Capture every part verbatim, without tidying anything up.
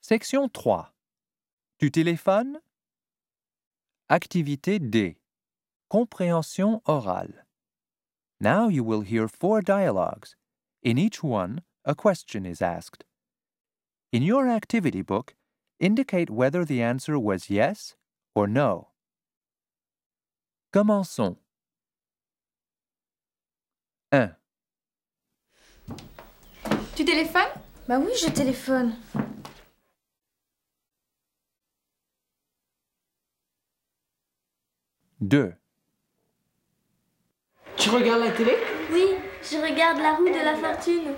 Section trois. Tu téléphones? Activité D. Compréhension orale. Now you will hear four dialogues. In each one, a question is asked. In your activity book, indicate whether the answer was yes or no. Commençons. un. Tu téléphones? Bah oui, je téléphone. deux. Tu regardes la télé? Oui, je regarde la roue de la fortune.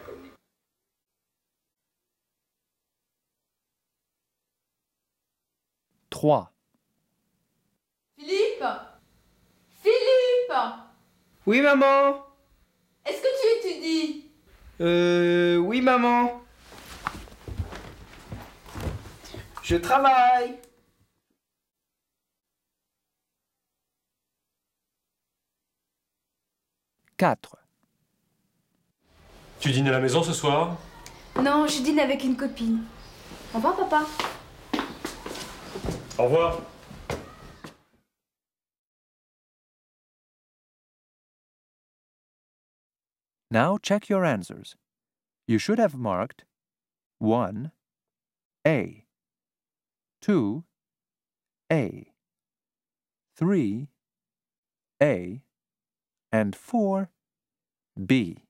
trois. Philippe? Philippe? Oui, maman. Est-ce que tu étudies? Euh, oui, maman. Je travaille. quatre. Tu dînes à la maison ce soir? Non, je dîne avec une copine. Au revoir, papa. Au revoir. Now check your answers. You should have marked one A, two A, three A, and four B.